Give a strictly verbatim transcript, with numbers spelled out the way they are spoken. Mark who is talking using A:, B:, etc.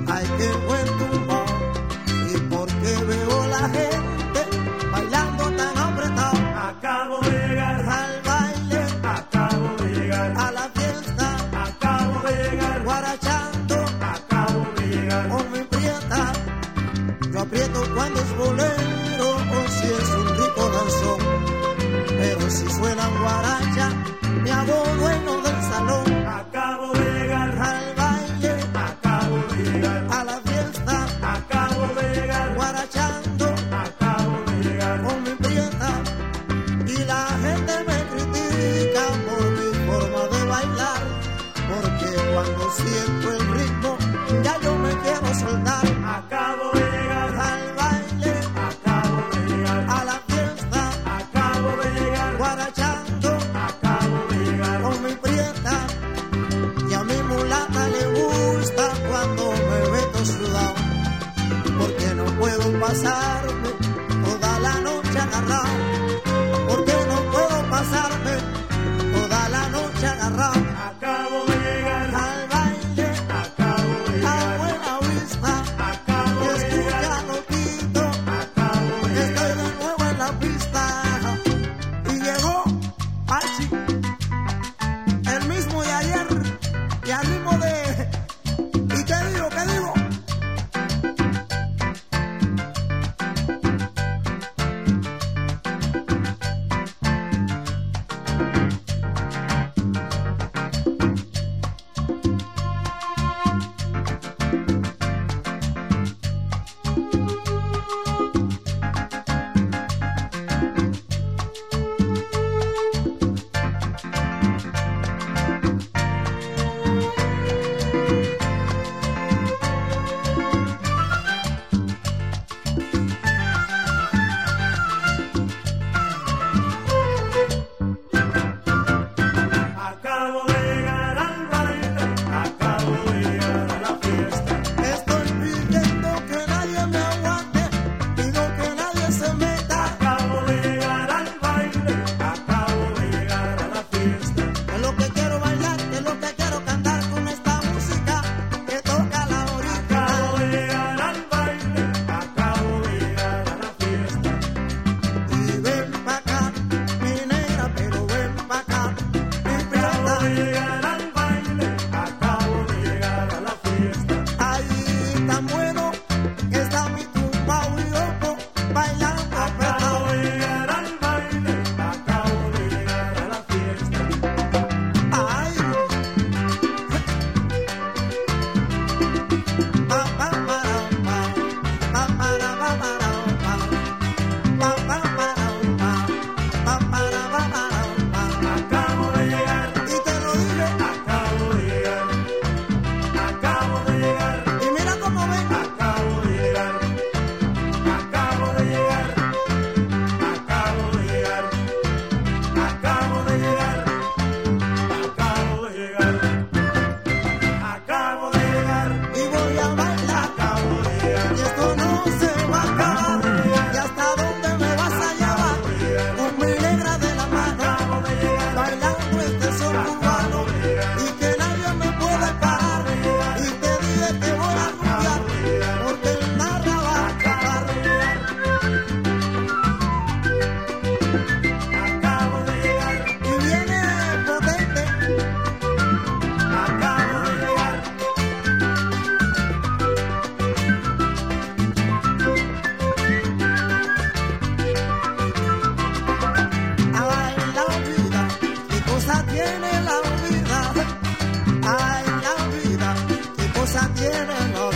A: Ay, qué buen tumbao. Y porque veo la gente bailando tan apretado.
B: Acabo de llegar
A: al baile,
B: acabo de llegar
A: a la fiesta,
B: acabo de llegar
A: guarachando
B: acabo de llegar
A: con mi prieta. Yo aprieto cuando es bolero o si es un rico danzón. Pero si suena guaracha, me hago dueño del salón.
B: acabo de llegar
A: Al baile,
B: acabo de llegar
A: a la fiesta,
B: acabo de llegar
A: guarachando
B: acabo de llegar
A: con mi prieta. Y la gente me critica por mi forma de bailar, porque cuando siento el ritmo ya yo me quiero soltar.
B: acabo de llegar
A: Al baile,
B: acabo de llegar
A: a la fiesta,
B: acabo de llegar
A: guarachando
B: acabo de llegar
A: con mi prieta. Y a mi mulata le gusta cuando me ve todo sudado, porque no puedo pasarme toda la noche agarrado, porque no puedo pasarme toda la noche agarrado.
B: acabo de llegar
A: Al baile,
B: acabo de
A: a
B: llegar
A: buena vista,
B: acabo
A: y
B: de
A: escucha
B: llegar
A: loquito,
B: acabo de
A: que estoy
B: llegar
A: de nuevo en la pista. Y llegó Archie, el mismo de ayer, y al ritmo de... ¿Y qué digo? ¿Qué digo?
B: acabo de llegar al baile acabo de llegar a la fiesta
A: Estoy pidiendo que nadie me aguante, pido que nadie se meta.
B: acabo de llegar al baile acabo de llegar a la fiesta
A: Es lo que quiero bailar, es lo que quiero cantar con esta música que toca la orilla.
B: acabo de llegar al baile acabo de llegar a la fiesta
A: Y ven pa' acá, mi negra, pero ven pa' acá, mi
B: acabo
A: prieta.
B: de llegar al baile acabo de llegar a la fiesta
A: Ahí tan bueno que está mi tumbao y loco bailando apretado.
B: acabo de llegar al baile acabo de llegar a la fiesta
A: Ay, pa pa para pa, pa para pa para pa, pa pa para pa, pa para pa para pa.
B: acabo de llegar
A: Y te lo dije,
B: acabo de llegar acabo de llegar
A: y mira cómo ven.
B: acabo de llegar acabo de llegar acabo de llegar acabo de llegar acabo de llegar acabo de llegar
A: Y voy a bailar,
B: acabo de llegar
A: y esto no se va a acabar. ¿Y hasta dónde me vas a llevar? Con mi negra de la mano,
B: acabo de llegar
A: bailando este son cubano, y que nadie me puede parar. Y te dije que voy a rumbear, porque el narra va a acabar.
B: acabo de llegar
A: Y viene potente,
B: acabo de llegar
A: ay la vida, qué cosa tiene la vida, ay la vida, qué cosa tiene la